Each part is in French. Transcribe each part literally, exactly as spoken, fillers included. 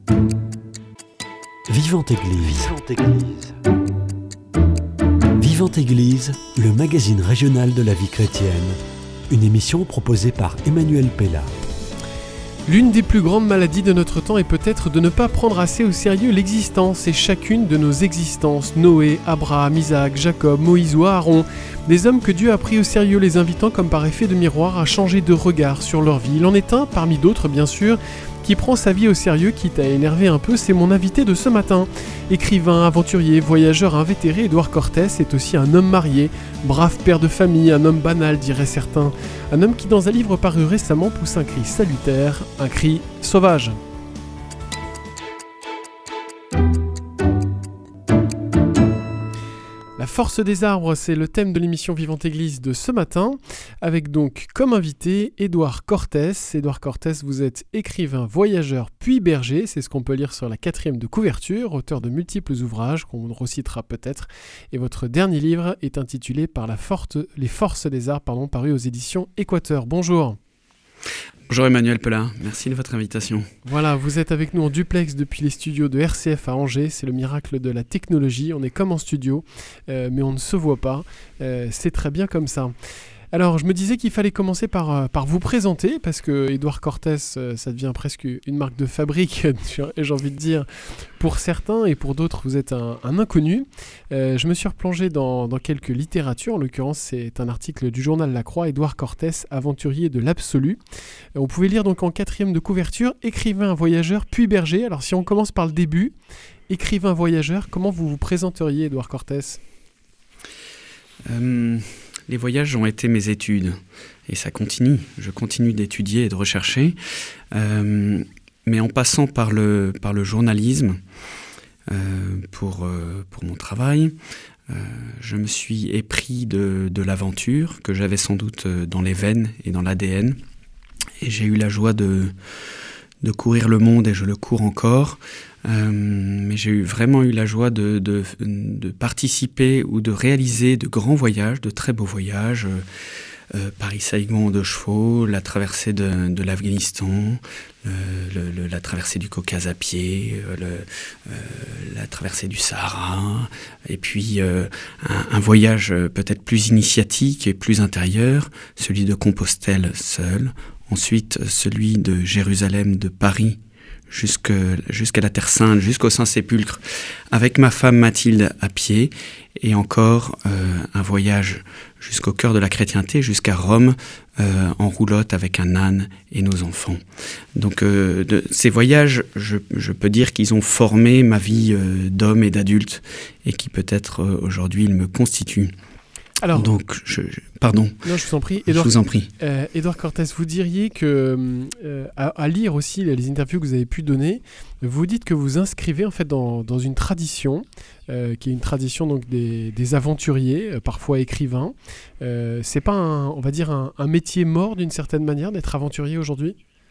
Vivante Église. Vivante Église. Vivante Église, le magazine régional de la vie chrétienne. Une émission proposée par Emmanuel Pella. L'une des plus grandes maladies de notre temps est peut-être de ne pas prendre assez au sérieux l'existence et chacune de nos existences. Noé, Abraham, Isaac, Jacob, Moïse ou Aaron, des hommes que Dieu a pris au sérieux, les invitant comme par effet de miroir à changer de regard sur leur vie. Il en est un, parmi d'autres bien sûr, qui prend sa vie au sérieux, quitte à énerver un peu, c'est mon invité de ce matin. Écrivain, aventurier, voyageur invétéré, Édouard Cortès est aussi un homme marié, brave père de famille, un homme banal diraient certains. Un homme qui dans un livre paru récemment pousse un cri salutaire, un cri sauvage. La force des arbres, c'est le thème de l'émission Vivante Église de ce matin, avec donc comme invité Édouard Cortès. Édouard Cortès, vous êtes écrivain, voyageur, puis berger, c'est ce qu'on peut lire sur la quatrième de couverture, auteur de multiples ouvrages qu'on recitera peut-être, et votre dernier livre est intitulé Par la forte, Les forces des arbres, pardon, paru aux éditions Équateur. Bonjour. Bonjour Emmanuel Pella, merci de votre invitation. Voilà, vous êtes avec nous en duplex depuis les studios de R C F à Angers, c'est le miracle de la technologie, on est comme en studio, euh, mais on ne se voit pas, euh, c'est très bien comme ça. Alors, je me disais qu'il fallait commencer par, par vous présenter, parce que Édouard Cortès, ça devient presque une marque de fabrique, j'ai envie de dire, pour certains, et pour d'autres, vous êtes un, un inconnu. Euh, je me suis replongé dans, dans quelques littératures, en l'occurrence, c'est un article du journal La Croix, Édouard Cortès, aventurier de l'absolu. Euh, on pouvait lire donc en quatrième de couverture, écrivain, voyageur, puis berger. Alors, si on commence par le début, écrivain, voyageur, comment vous vous présenteriez, Édouard Cortès ? euh... Les voyages ont été mes études et ça continue. Je continue d'étudier et de rechercher. Euh, mais en passant par le, par le journalisme euh, pour, euh, pour mon travail, euh, je me suis épris de, de l'aventure que j'avais sans doute dans les veines et dans l'A D N. Et j'ai eu la joie de, de courir le monde et je le cours encore. Euh, mais j'ai eu, vraiment eu la joie de, de, de participer ou de réaliser de grands voyages, de très beaux voyages. Euh, euh, Paris-Saigon de chevaux, la traversée de, de l'Afghanistan, euh, le, le, la traversée du Caucase à pied, euh, le, euh, la traversée du Sahara, et puis euh, un, un voyage peut-être plus initiatique et plus intérieur, celui de Compostelle seul, ensuite celui de Jérusalem, de Paris, Jusque, jusqu'à la Terre Sainte, jusqu'au Saint-Sépulcre, avec ma femme Mathilde à pied, et encore euh, un voyage jusqu'au cœur de la chrétienté, jusqu'à Rome, euh, en roulotte avec un âne et nos enfants. Donc euh, de, ces voyages, je, je peux dire qu'ils ont formé ma vie euh, d'homme et d'adulte, et qui peut-être euh, aujourd'hui ils me constituent. Alors, donc, je, je, pardon. Non, je vous en prie. Édouard, je vous en prie. Euh, Édouard Cortès, vous diriez que, euh, à, à lire aussi les interviews que vous avez pu donner, vous dites que vous inscrivez en fait dans, dans une tradition, euh, qui est une tradition donc des, des aventuriers, euh, parfois écrivains. Euh, c'est pas, un, on va dire, un, un métier mort d'une certaine manière d'être aventurier aujourd'hui ?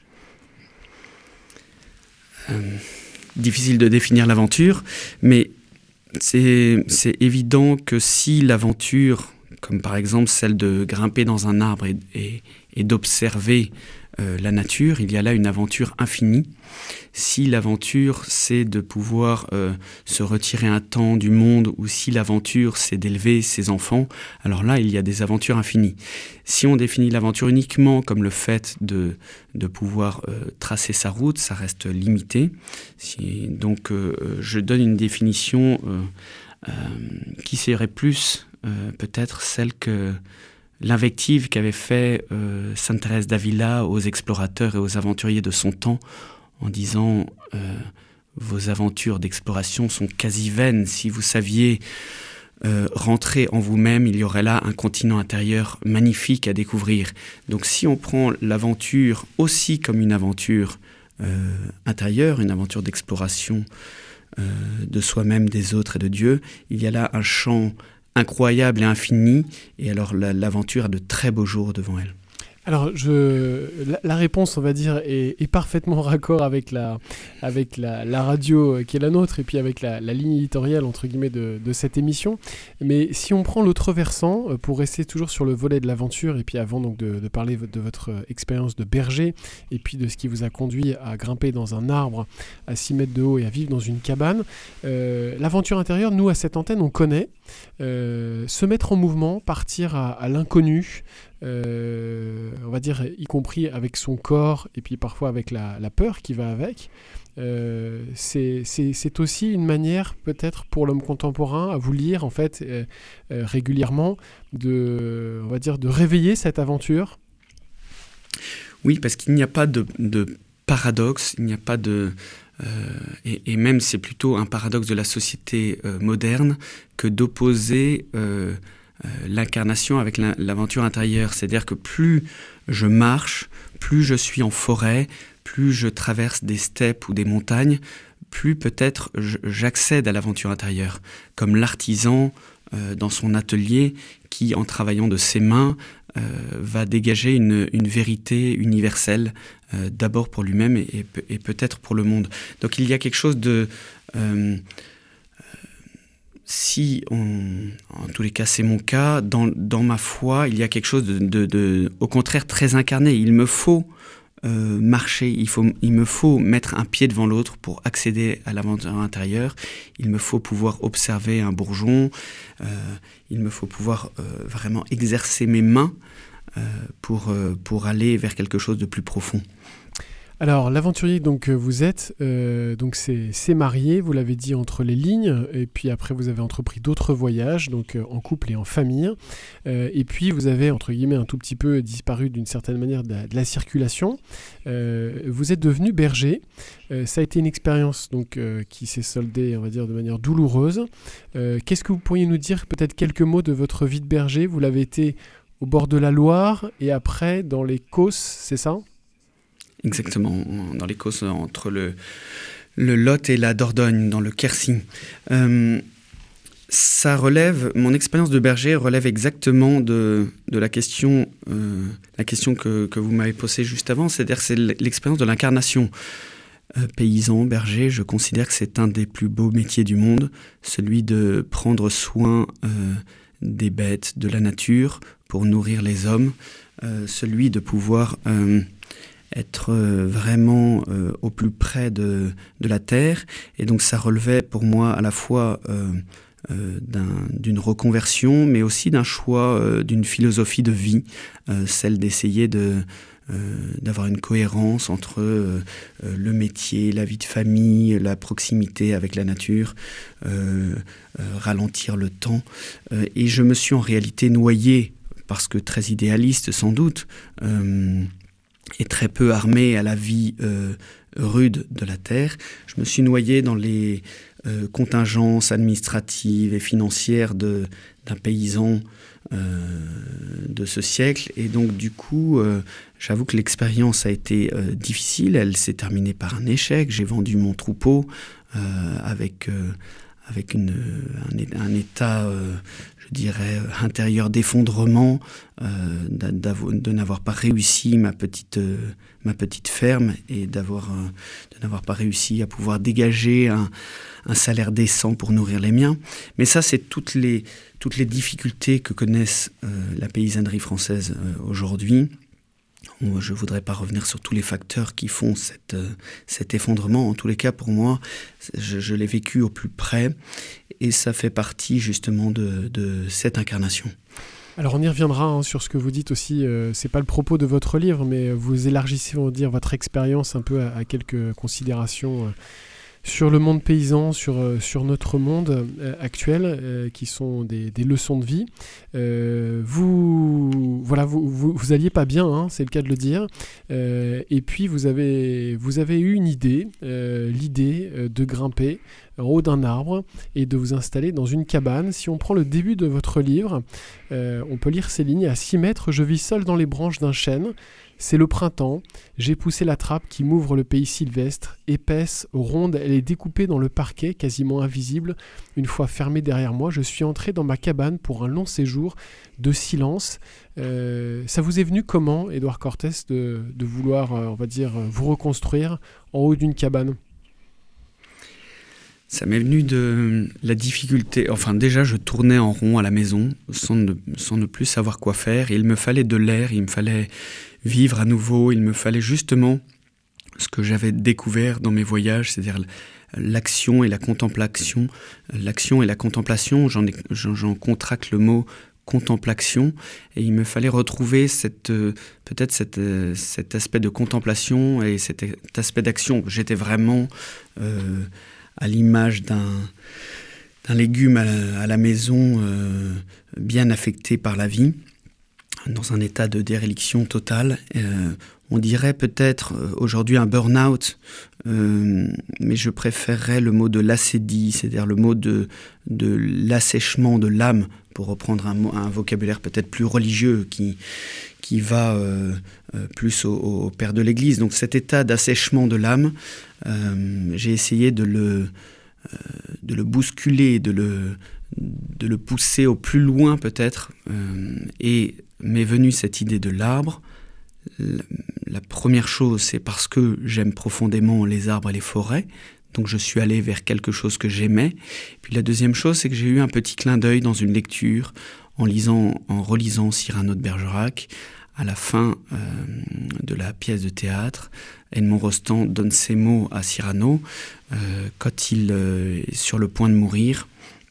euh, Difficile de définir l'aventure, mais c'est, c'est évident que si l'aventure, comme par exemple celle de grimper dans un arbre et, et, et d'observer euh, la nature, il y a là une aventure infinie. Si l'aventure, c'est de pouvoir euh, se retirer un temps du monde, ou si l'aventure, c'est d'élever ses enfants, alors là, il y a des aventures infinies. Si on définit l'aventure uniquement comme le fait de, de pouvoir euh, tracer sa route, ça reste limité. Si, donc, euh, je donne une définition euh, euh, qui serait plus euh, peut-être celle que l'invective qu'avait fait euh, Sainte Thérèse d'Avila aux explorateurs et aux aventuriers de son temps, en disant euh, « Vos aventures d'exploration sont quasi vaines. Si vous saviez euh, rentrer en vous-même, il y aurait là un continent intérieur magnifique à découvrir. » Donc si on prend l'aventure aussi comme une aventure euh, intérieure, une aventure d'exploration euh, de soi-même, des autres et de Dieu, il y a là un champ incroyable et infini, et alors la, l'aventure a de très beaux jours devant elle. Alors, je, la, la réponse, on va dire, est, est parfaitement raccord avec, la, avec la, la radio qui est la nôtre et puis avec la, la ligne éditoriale, entre guillemets, de, de cette émission. Mais si on prend l'autre versant, pour rester toujours sur le volet de l'aventure, et puis avant donc, de, de parler de votre expérience de berger, et puis de ce qui vous a conduit à grimper dans un arbre à six mètres de haut et à vivre dans une cabane, euh, l'aventure intérieure, nous, à cette antenne, on connaît. Euh, se mettre en mouvement, partir à, à l'inconnu, euh, on va dire y compris avec son corps et puis parfois avec la, la peur qui va avec, euh, c'est, c'est, c'est aussi une manière peut-être pour l'homme contemporain à vous lire en fait euh, euh, régulièrement de, on va dire, de réveiller cette aventure. Oui, parce qu'il n'y a pas de, de paradoxe, il n'y a pas de... Euh, et, et même c'est plutôt un paradoxe de la société euh, moderne que d'opposer euh, euh, l'incarnation avec la, l'aventure intérieure. C'est-à-dire que plus je marche, plus je suis en forêt, plus je traverse des steppes ou des montagnes, plus peut-être je, j'accède à l'aventure intérieure. Comme l'artisan euh, dans son atelier qui, en travaillant de ses mains, Euh, va dégager une, une vérité universelle, euh, d'abord pour lui-même et, et, et peut-être pour le monde. Donc il y a quelque chose de... Euh, si, on, en tous les cas c'est mon cas, dans, dans ma foi, il y a quelque chose de, de, de au contraire très incarné. Il me faut euh, marcher, il, faut, il me faut mettre un pied devant l'autre pour accéder à l'aventure intérieure. Il me faut pouvoir observer un bourgeon, euh, il me faut pouvoir euh, vraiment exercer mes mains euh, pour, euh, pour aller vers quelque chose de plus profond. Alors, l'aventurier donc vous êtes, euh, donc c'est, c'est marié, vous l'avez dit entre les lignes, et puis après vous avez entrepris d'autres voyages, donc euh, en couple et en famille, euh, et puis vous avez entre guillemets un tout petit peu disparu d'une certaine manière de la, de la circulation. Euh, vous êtes devenu berger. Euh, ça a été une expérience donc euh, qui s'est soldée, on va dire, de manière douloureuse. Euh, qu'est-ce que vous pourriez nous dire, peut-être quelques mots de votre vie de berger? Vous l'avez été au bord de la Loire et après dans les Causses, c'est ça? Exactement, dans les Causses, entre le, le Lot et la Dordogne, dans le Quercy. Euh, ça relève, mon expérience de berger relève exactement de, de la question, euh, la question que, que vous m'avez posée juste avant, c'est-à-dire c'est l'expérience de l'incarnation. Euh, paysan, berger, je considère que c'est un des plus beaux métiers du monde, celui de prendre soin euh, des bêtes, de la nature, pour nourrir les hommes, euh, celui de pouvoir... Euh, être euh, vraiment euh, au plus près de, de la terre. Et donc ça relevait pour moi à la fois euh, euh, d'un, d'une reconversion, mais aussi d'un choix, euh, d'une philosophie de vie, euh, celle d'essayer de, euh, d'avoir une cohérence entre euh, euh, le métier, la vie de famille, la proximité avec la nature, euh, euh, ralentir le temps. Euh, et je me suis en réalité noyé, parce que très idéaliste sans doute, euh, et très peu armé à la vie euh, rude de la terre, je me suis noyé dans les euh, contingences administratives et financières de, d'un paysan euh, de ce siècle. Et donc du coup, euh, j'avoue que l'expérience a été euh, difficile. Elle s'est terminée par un échec. J'ai vendu mon troupeau euh, avec, euh, avec une, un, un état... Euh, je dirais, intérieur d'effondrement, euh, de n'avoir pas réussi ma petite, euh, ma petite ferme et d'avoir, euh, de n'avoir pas réussi à pouvoir dégager un, un salaire décent pour nourrir les miens. Mais ça, c'est toutes les, toutes les difficultés que connaissent euh, la paysannerie française euh, aujourd'hui. Je ne voudrais pas revenir sur tous les facteurs qui font cette, euh, cet effondrement. En tous les cas, pour moi, je, je l'ai vécu au plus près et ça fait partie justement de, de cette incarnation. Alors on y reviendra hein, sur ce que vous dites aussi, euh, c'est pas le propos de votre livre, mais vous élargissez, on va dire, votre expérience un peu à, à quelques considérations euh, sur le monde paysan, sur, euh, sur notre monde euh, actuel, euh, qui sont des, des leçons de vie. Euh, vous, voilà, vous, vous, vous alliez pas bien, hein, c'est le cas de le dire. Euh, et puis vous avez, vous avez eu une idée, euh, l'idée euh, de grimper en haut d'un arbre et de vous installer dans une cabane. Si on prend le début de votre livre, euh, on peut lire ces lignes. À six mètres, je vis seul dans les branches d'un chêne. C'est le printemps, j'ai poussé la trappe qui m'ouvre le pays sylvestre. Épaisse, ronde, elle est découpée dans le parquet, quasiment invisible. Une fois fermée derrière moi, je suis entré dans ma cabane pour un long séjour de silence. Euh, ça vous est venu comment, Édouard Cortès, de, de vouloir, euh, on va dire, vous reconstruire en haut d'une cabane ? Ça m'est venu de la difficulté. Enfin, déjà, je tournais en rond à la maison sans ne, sans ne plus savoir quoi faire. Il me fallait de l'air, il me fallait vivre à nouveau. Il me fallait justement ce que j'avais découvert dans mes voyages, c'est-à-dire l'action et la contemplation. L'action et la contemplation, j'en, ai, j'en, j'en contracte le mot contemplation, et il me fallait retrouver cette, euh, peut-être cette, euh, cet aspect de contemplation et cet aspect d'action. J'étais vraiment euh, à l'image d'un, d'un légume à la, à la maison, euh, bien affecté par la vie, dans un état de déréliction totale. Euh, on dirait peut-être euh, aujourd'hui un burn-out, euh, mais je préférerais le mot de l'acédie, c'est-à-dire le mot de, de l'assèchement de l'âme, pour reprendre un, mot, un vocabulaire peut-être plus religieux qui, qui va euh, euh, plus au, au père de l'Église. Donc cet état d'assèchement de l'âme, euh, j'ai essayé de le, euh, de le bousculer, de le, de le pousser au plus loin peut-être. Euh, et m'est venue cette idée de l'arbre. La, la première chose, c'est parce que j'aime profondément les arbres et les forêts. Donc je suis allé vers quelque chose que j'aimais. Puis la deuxième chose, c'est que j'ai eu un petit clin d'œil dans une lecture, en lisant, en relisant Cyrano de Bergerac. À la fin euh, de la pièce de théâtre, Edmond Rostand donne ces mots à Cyrano euh, quand il euh, est sur le point de mourir.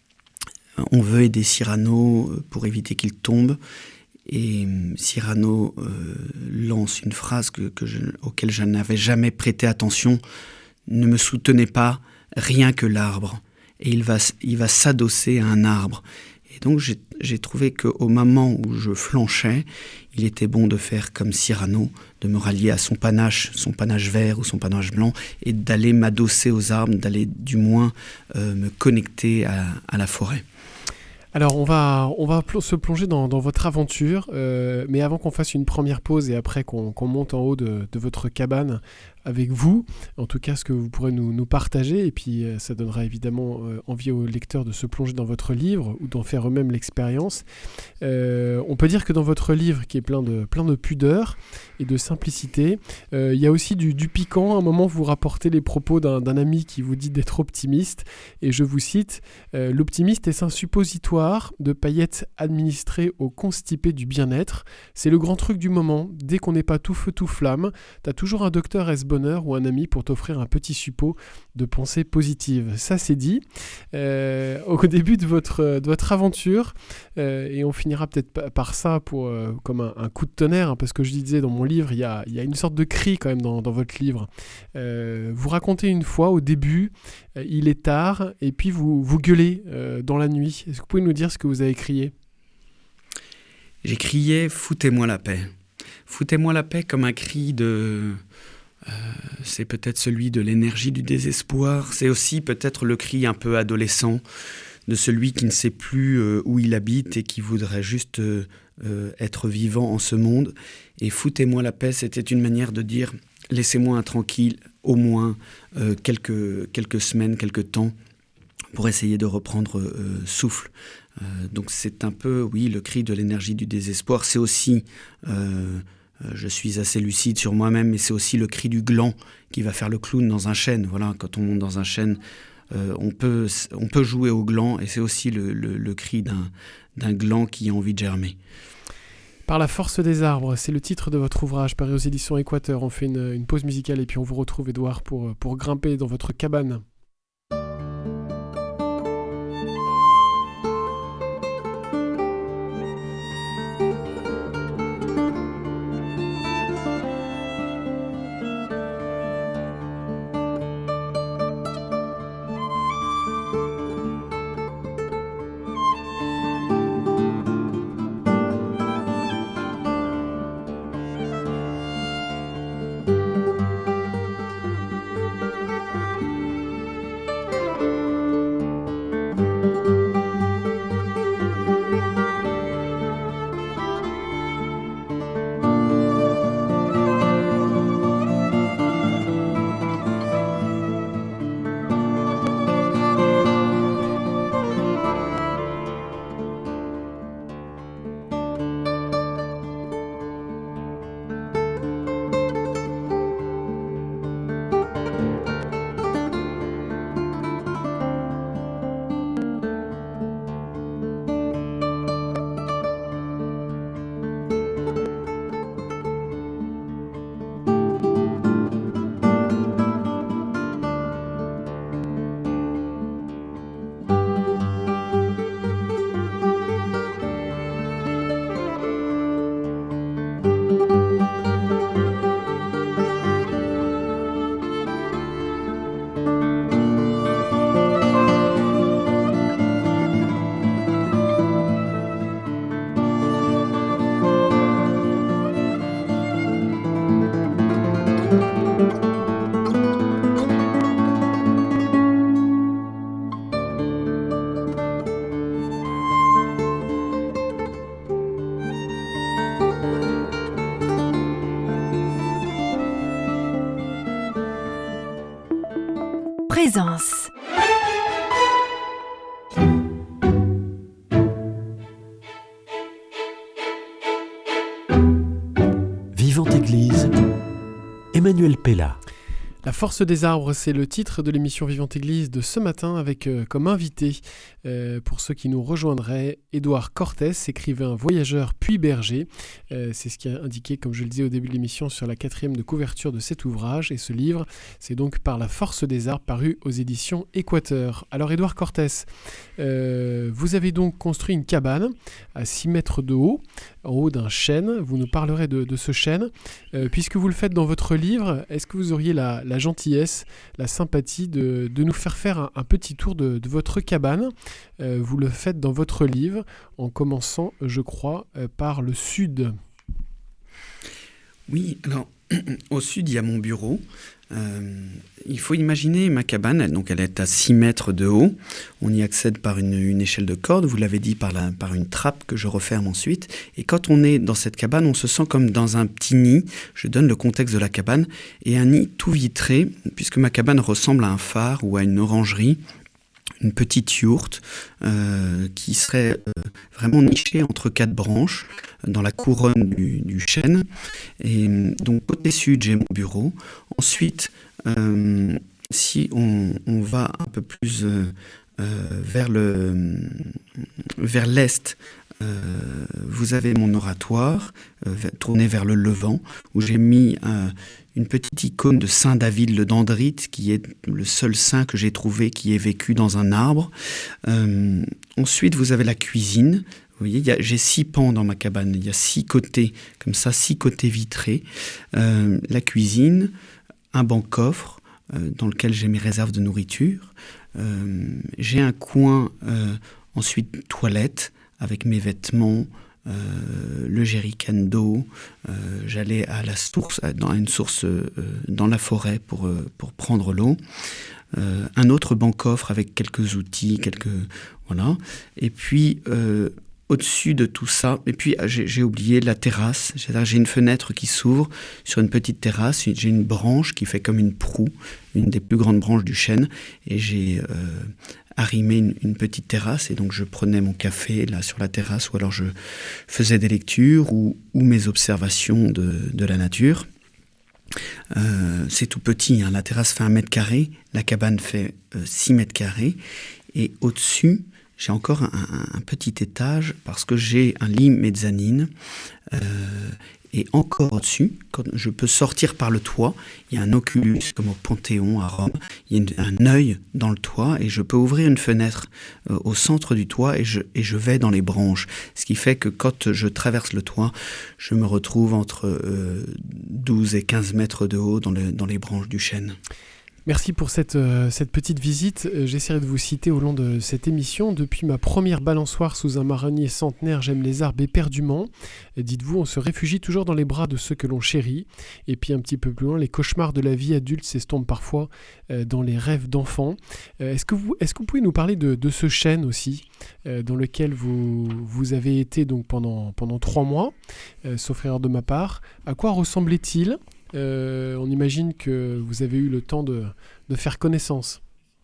On veut aider Cyrano pour éviter qu'il tombe. Et Cyrano euh, lance une phrase que, que je, auquel je n'avais jamais prêté attention. Ne me soutenez pas, rien que l'arbre. Et il va, il va s'adosser à un arbre. Et donc j'ai, j'ai trouvé qu'au moment où je flanchais, il était bon de faire comme Cyrano, de me rallier à son panache, son panache vert ou son panache blanc, et d'aller m'adosser aux arbres, d'aller du moins euh, me connecter à, à la forêt. Alors, on va, on va pl- se plonger dans, dans votre aventure, euh, mais avant qu'on fasse une première pause et après qu'on, qu'on monte en haut de, de votre cabane avec vous, en tout cas ce que vous pourrez nous, nous partager, et puis euh, ça donnera évidemment euh, envie aux lecteurs de se plonger dans votre livre ou d'en faire eux-mêmes l'expérience. Euh, on peut dire que dans votre livre, qui est plein de, plein de pudeur et de simplicité, euh, il y a aussi du, du piquant. À un moment, vous rapportez les propos d'un, d'un ami qui vous dit d'être optimiste, et je vous cite euh, « L'optimiste est un suppositoire de paillettes administrées au constipé du bien-être. C'est le grand truc du moment. Dès qu'on n'est pas tout feu tout flamme, t'as toujours un docteur S-Bonheur ou un ami pour t'offrir un petit suppôt de pensée positive. » Ça, c'est dit euh, au début de votre, de votre aventure, euh, et on finira peut-être par ça pour, euh, comme un, un coup de tonnerre, hein, parce que je disais dans mon livre, il y a, il y a une sorte de cri quand même dans, dans votre livre. Euh, vous racontez une fois au début, euh, il est tard, et puis vous, vous gueulez euh, dans la nuit. Est-ce que vous pouvez nous dire ce que vous avez crié ? J'ai crié « Foutez-moi la paix ». Foutez-moi la paix comme un cri de... Euh, c'est peut-être celui de l'énergie du désespoir. C'est aussi peut-être le cri un peu adolescent de celui qui ne sait plus euh, où il habite et qui voudrait juste euh, euh, être vivant en ce monde. Et « Foutez-moi la paix », c'était une manière de dire « Laissez-moi tranquille au moins euh, quelques, quelques semaines, quelques temps pour essayer de reprendre euh, souffle ». Euh, donc c'est un peu, oui, le cri de l'énergie du désespoir. C'est aussi... Euh, je suis assez lucide sur moi-même, mais c'est aussi le cri du gland qui va faire le clown dans un chêne. Voilà, quand on monte dans un chêne, euh, on, peut, on peut jouer au gland, et c'est aussi le, le, le cri d'un, d'un gland qui a envie de germer. Par la force des arbres, c'est le titre de votre ouvrage paru aux éditions Équateur. On fait une, une pause musicale et puis on vous retrouve, Édouard, pour, pour grimper dans votre cabane. Présence. Vivante Église, Emmanuel Pella. La force des arbres, c'est le titre de l'émission Vivante Église de ce matin avec euh, comme invité, euh, pour ceux qui nous rejoindraient, Édouard Cortès, écrivain, voyageur puis berger. Euh, c'est ce qui est indiqué, comme je le disais au début de l'émission, sur la quatrième de couverture de cet ouvrage. Et ce livre, c'est donc Par la force des arbres, paru aux éditions Équateur. Alors Édouard Cortès, euh, vous avez donc construit une cabane à six mètres de haut, en haut d'un chêne. Vous nous parlerez de, de ce chêne. Euh, puisque vous le faites dans votre livre, est-ce que vous auriez la, la gentillesse, la sympathie de, de nous faire faire un, un petit tour de, de votre cabane? euh, Vous le faites dans votre livre, en commençant, je crois, euh, par le sud. Oui, alors, au sud, il y a mon bureau. Euh, il faut imaginer ma cabane, elle, donc elle est à six mètres de haut. On y accède par une, une échelle de corde, vous l'avez dit, par, la, par une trappe que je referme ensuite. Et quand on est dans cette cabane, on se sent comme dans un petit nid. Je donne le contexte de la cabane. Et un nid tout vitré, puisque ma cabane ressemble à un phare ou à une orangerie. Une petite yourte euh, qui serait euh, vraiment nichée entre quatre branches dans la couronne du, du chêne. Et donc côté sud, j'ai mon bureau. Ensuite, euh, si on, on va un peu plus euh, euh, vers, le, vers l'est, euh, vous avez mon oratoire euh, tourné vers le levant, où j'ai mis un une petite icône de Saint David le Dendrite, qui est le seul saint que j'ai trouvé qui ait vécu dans un arbre. Euh, ensuite, vous avez la cuisine. Vous voyez, il y a, j'ai six pans dans ma cabane. Il y a six côtés, comme ça, six côtés vitrés. Euh, la cuisine, un banc-coffre euh, dans lequel j'ai mes réserves de nourriture. Euh, j'ai un coin, euh, ensuite, toilette, avec mes vêtements, Euh, le jerrycan d'eau, euh, j'allais à la source, dans une source euh, dans la forêt pour, euh, pour prendre l'eau. Euh, un autre banc-coffre avec quelques outils, quelques voilà. Et puis euh, au-dessus de tout ça, et puis j'ai, j'ai oublié la terrasse. C'est-à-dire, j'ai une fenêtre qui s'ouvre sur une petite terrasse. J'ai une branche qui fait comme une proue, une des plus grandes branches du chêne, et j'ai euh, arrimé une, une petite terrasse, et donc je prenais mon café là sur la terrasse, ou alors je faisais des lectures ou, ou mes observations de, de la nature. Euh, c'est tout petit, hein. La terrasse fait un mètre carré, la cabane fait euh, six mètres carrés, et au-dessus, j'ai encore un, un, un petit étage parce que j'ai un lit mezzanine. Euh, et encore au-dessus, quand je peux sortir par le toit, il y a un oculus comme au Panthéon à Rome. Il y a une, un œil dans le toit et je peux ouvrir une fenêtre euh, au centre du toit et je, et je vais dans les branches. Ce qui fait que quand je traverse le toit, je me retrouve entre euh, douze et quinze mètres de haut dans, le, dans les branches du chêne. Merci pour cette, euh, cette petite visite. Euh, j'essaierai de vous citer au long de cette émission. Depuis ma première balançoire sous un marronnier centenaire, j'aime les arbres éperdument. Et dites-vous, on se réfugie toujours dans les bras de ceux que l'on chérit. Et puis un petit peu plus loin, les cauchemars de la vie adulte s'estompent parfois euh, dans les rêves d'enfants. Euh, est-ce que vous, est-ce que vous pouvez nous parler de, de ce chêne aussi, euh, dans lequel vous, vous avez été donc pendant, pendant trois mois, euh, sauf erreur de ma part. À quoi ressemblait-il ? Euh, on imagine que vous avez eu le temps de, de faire connaissance.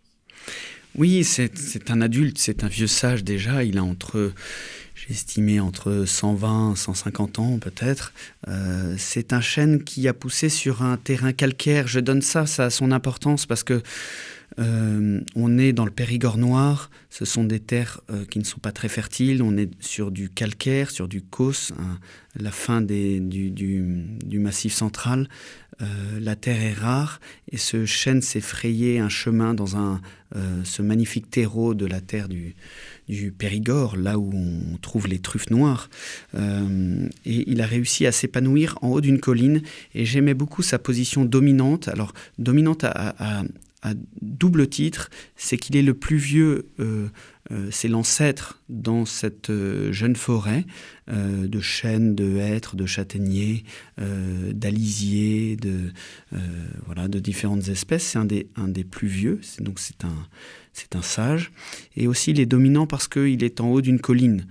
Oui, c'est, c'est un adulte, c'est un vieux sage déjà. Il a entre, j'ai estimé, entre cent vingt et cent cinquante ans peut-être. Euh, c'est un chêne qui a poussé sur un terrain calcaire. Je donne ça, ça a son importance parce que Euh, on est dans le Périgord noir, ce sont des terres euh, qui ne sont pas très fertiles, on est sur du calcaire, sur du causse, hein, la fin des, du, du, du massif central. Euh, la terre est rare et ce chêne s'est frayé un chemin dans un, euh, ce magnifique terreau de la terre du, du Périgord, là où on trouve les truffes noires. Euh, et il a réussi à s'épanouir en haut d'une colline et j'aimais beaucoup sa position dominante. Alors, dominante à... à, à à double titre, c'est qu'il est le plus vieux euh, euh, c'est l'ancêtre dans cette euh, jeune forêt euh, de chênes, de hêtres, de châtaigniers, euh, d'alisiers, de, euh, voilà, de différentes espèces. C'est un des, un des plus vieux, c'est, donc c'est un, c'est un sage. Et aussi, il est dominant parce qu'il est en haut d'une colline.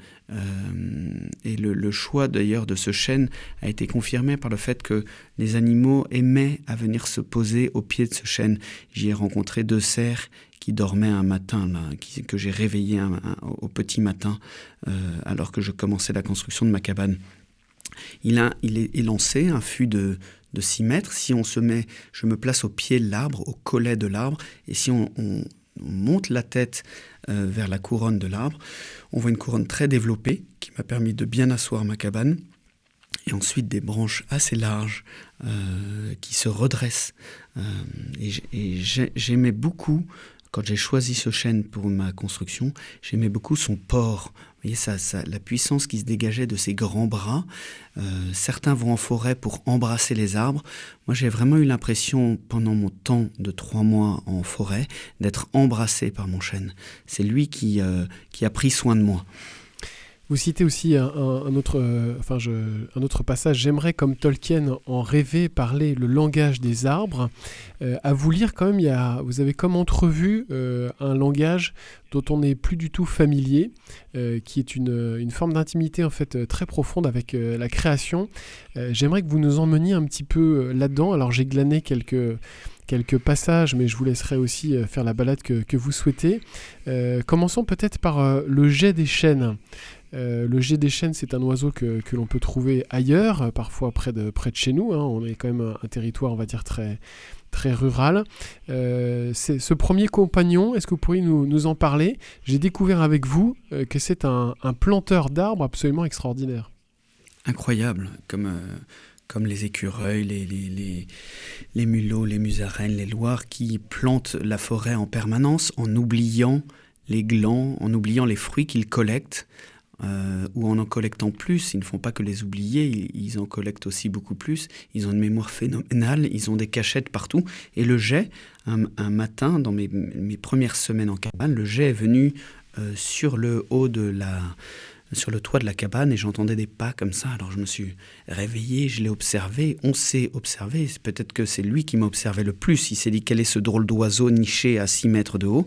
Euh, et le, le choix d'ailleurs de ce chêne a été confirmé par le fait que les animaux aimaient à venir se poser au pied de ce chêne. J'y ai rencontré deux cerfs qui dormaient un matin, là, qui, que j'ai réveillés un, un, au petit matin euh, alors que je commençais la construction de ma cabane. Il, a, il est élancé, un fût de, de six mètres. Si on se met, je me place au pied de l'arbre, au collet de l'arbre, et si on, on, on monte la tête euh, vers la couronne de l'arbre, on voit une couronne très développée qui m'a permis de bien asseoir ma cabane. Et ensuite des branches assez larges euh, qui se redressent. Euh, et, et j'ai, j'aimais beaucoup, quand j'ai choisi ce chêne pour ma construction, j'aimais beaucoup son port. Vous voyez, ça, ça, la puissance qui se dégageait de ses grands bras. Euh, certains vont en forêt pour embrasser les arbres. Moi, j'ai vraiment eu l'impression, pendant mon temps de trois mois en forêt, d'être embrassé par mon chêne. C'est lui qui, euh, qui a pris soin de moi. Vous citez aussi un, un, un, autre, euh, enfin je, un autre passage. J'aimerais, comme Tolkien, en rêver, parler le langage des arbres. Euh, à vous lire, quand même, il y a, vous avez comme entrevu euh, un langage dont on n'est plus du tout familier, euh, qui est une, une forme d'intimité en fait très profonde avec euh, la création. Euh, j'aimerais que vous nous emmeniez un petit peu là-dedans. Alors j'ai glané quelques... quelques passages, mais je vous laisserai aussi faire la balade que, que vous souhaitez. Euh, commençons peut-être par euh, le jet des chênes. Euh, le jet des chênes, c'est un oiseau que, que l'on peut trouver ailleurs, parfois près de, près de chez nous. Hein. On est quand même un, un territoire, on va dire, très, très rural. Euh, c'est, ce premier compagnon, est-ce que vous pourriez nous, nous en parler ? J'ai découvert avec vous euh, que c'est un, un planteur d'arbres absolument extraordinaire. Incroyable, comme... Euh... comme les écureuils, les, les, les, les mulots, les musaraignes, les loirs, qui plantent la forêt en permanence en oubliant les glands, en oubliant les fruits qu'ils collectent, euh, ou en en collectant plus. Ils ne font pas que les oublier, ils, ils en collectent aussi beaucoup plus. Ils ont une mémoire phénoménale, ils ont des cachettes partout. Et le jet, un, un matin, dans mes, mes premières semaines en cabane, le jet est venu euh, sur le haut de la... sur le toit de la cabane, et j'entendais des pas comme ça. Alors je me suis réveillé, je l'ai observé, on s'est observé, c'est peut-être que c'est lui qui m'a observé le plus. Il s'est dit quel est ce drôle d'oiseau niché à six mètres de haut,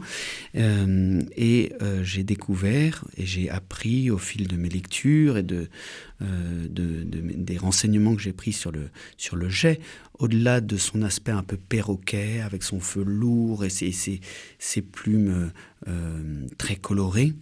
euh, et euh, j'ai découvert et j'ai appris au fil de mes lectures et de, euh, de, de, des renseignements que j'ai pris sur le, sur le jet, au-delà de son aspect un peu perroquet avec son feu lourd et ses, ses, ses plumes euh, très colorées.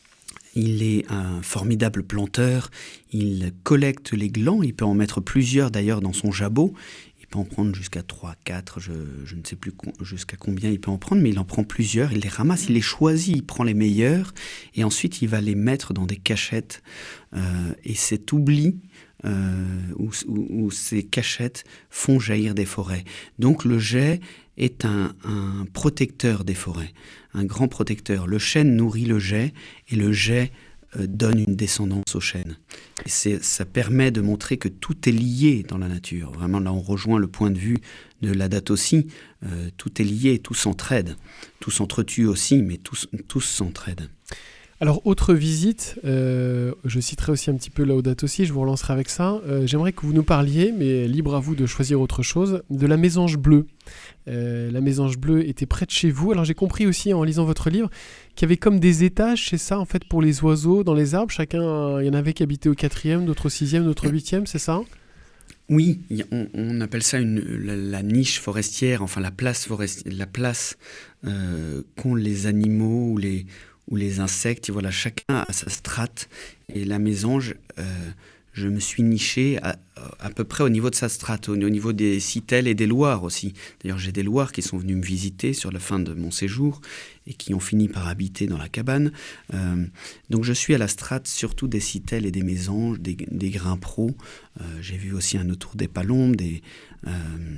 Il est un formidable planteur, il collecte les glands, il peut en mettre plusieurs d'ailleurs dans son jabot, il peut en prendre jusqu'à trois, quatre, je, je ne sais plus con, jusqu'à combien il peut en prendre, mais il en prend plusieurs, il les ramasse, il les choisit, il prend les meilleurs, et ensuite il va les mettre dans des cachettes, euh, et cet oubli euh, où, où, où ces cachettes font jaillir des forêts. Donc le jet est un, un protecteur des forêts, un grand protecteur. Le chêne nourrit le jet et le jet euh, donne une descendance au chêne. Et c'est, ça permet de montrer que tout est lié dans la nature. Vraiment, là, on rejoint le point de vue de Laudato aussi. Euh, tout est lié, tout s'entraide. Tout s'entretue aussi, mais tous, tous s'entraident. Alors, autre visite, euh, je citerai aussi un petit peu Laudato aussi, je vous relancerai avec ça. Euh, j'aimerais que vous nous parliez, mais libre à vous de choisir autre chose, de la mésange bleue. Euh, la mésange bleue était près de chez vous. Alors, j'ai compris aussi en lisant votre livre qu'il y avait comme des étages, c'est ça, en fait, pour les oiseaux dans les arbres. Chacun, il y en avait qui habitaient au quatrième, d'autres au sixième, d'autres au huitième, c'est ça ? Oui, on, on appelle ça une, la, la niche forestière, enfin la place, forestière, la place euh, qu'ont les animaux ou les... ou les insectes, et voilà, chacun a sa strate. Et la mésange, euh, je me suis niché à, à peu près au niveau de sa strate, au, au niveau des citelles et des loirs aussi. D'ailleurs, j'ai des loirs qui sont venus me visiter sur la fin de mon séjour et qui ont fini par habiter dans la cabane. Euh, donc je suis à la strate surtout des citelles et des mésanges, des, des grimpros. Euh, j'ai vu aussi un autour des palombes, des... Euh,